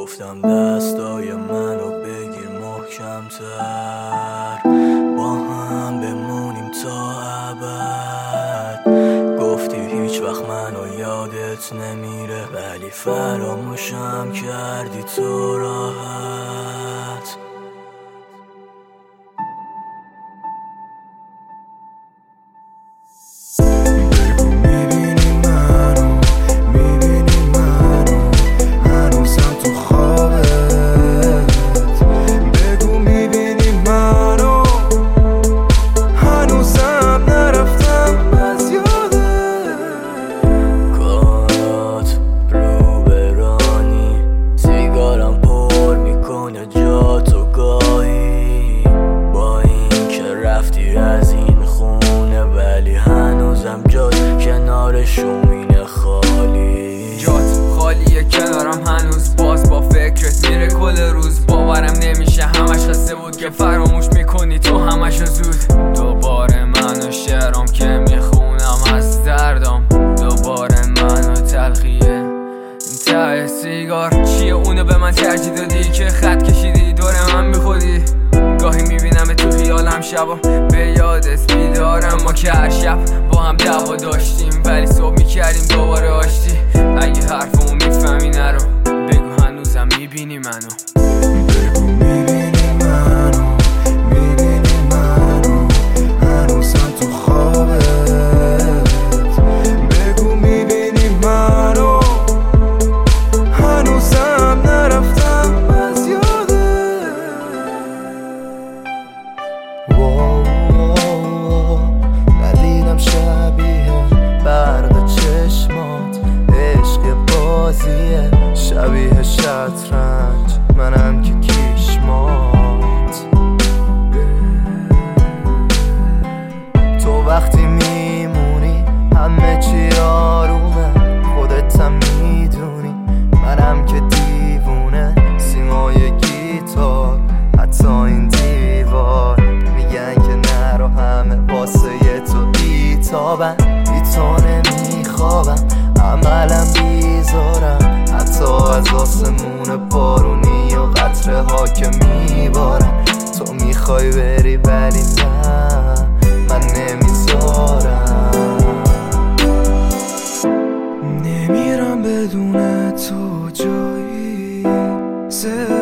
گفتم دستای منو بگیر محکم‌تر، با هم بمونیم تا ابد. گفتی هیچ وقت منو یادت نمیره، ولی فراموشم کردی تو راحت. شومینه خالی، جات خالیه کنارم هنوز، باز با فکرت میره کل روز. باورم نمیشه همش خسته بود که فراموش میکنی تو همش زود. دوباره منو شعرام که میخونم از دردم، دوباره منو تلخیه ته سیگار. چیه اونو به من ترجیح دادی که خط کشیدی دور من میخودی؟ گاهی میبینم تو خیالم شبا به یادت بیدارم. ما که هر شب با هم دعوا داشتیم، ولی صبح میکردیم دوباره آشتی. اگه حرفمو میفهمی نرو بگو هنوزم میبینی منو، بگو میبینی منو، میبینی منو هنوزم تو خوابت. بگو میبینی منو، هنوزم نرفتم از یادت. ندیدم شبیه برق چشمات، عشق بازیه شبیه شطرنج، منم که کیشمات. تو وقتی میمونی همه چی آرومه، خودت هم میدونی منم که دیوونه. سیمای گیتار حتی این دیوار میگن که نرو، همه واسه تو بیتابن، بی تو نمیخوابم، عملم بیزارم. حتی از آسمون بارونی و قطره ها که میبارم. تو میخوای بری ولی نه، من نمیذارم. نمیرم بدون تو جایی،